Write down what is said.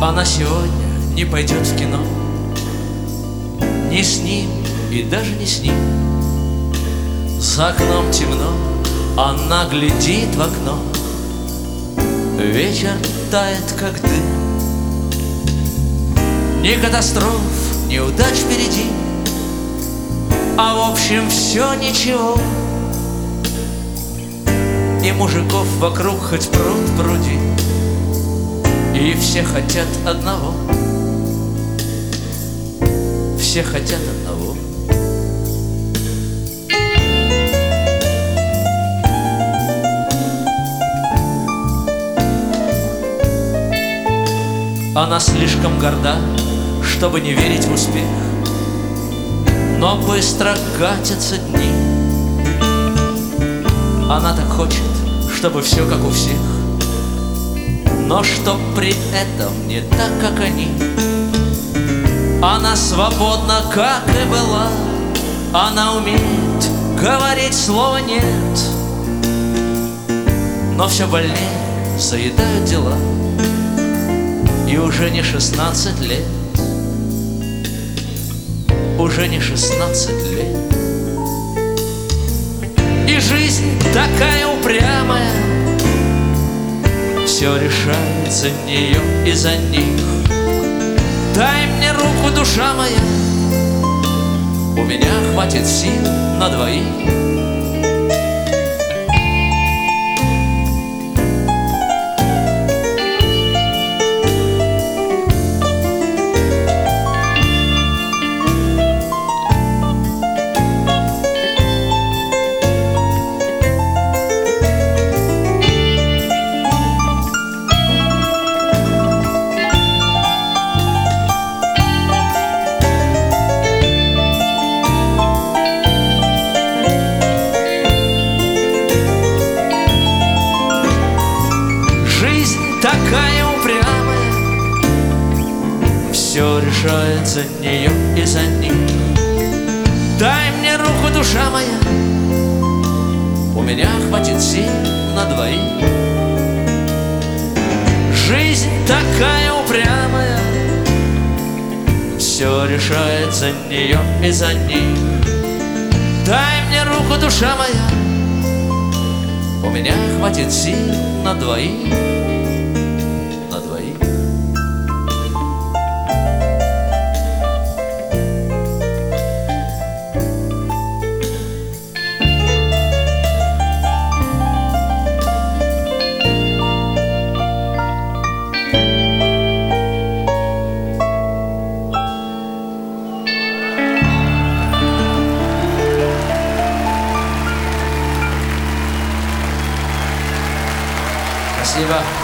Она сегодня не пойдет в кино, ни с ним и даже не с ним. За окном темно, она глядит в окно. Вечер тает, как дым. Ни катастроф, ни удач впереди, а в общем все ничего. И мужиков вокруг хоть пруд пруди, и все хотят одного. Все хотят одного. Она слишком горда, чтобы не верить в успех, но быстро катятся дни. Она так хочет, чтобы все как у всех, но чтоб при этом не так, как они. Она свободна, как и была. Она умеет говорить слово «нет», но все больнее заедают дела. И уже не 16 лет, уже не 16 лет. И жизнь такая упрямая, все решает за нее и за них. Дай мне руку, душа моя, у меня хватит сил на двоих. Такая упрямая, все решает за нее и за них. Дай мне руку, душа моя, у меня хватит сил на двоих. Жизнь такая упрямая, все решает за нее и за них. Дай мне руку, душа моя, у меня хватит сил на двоих. Спасибо.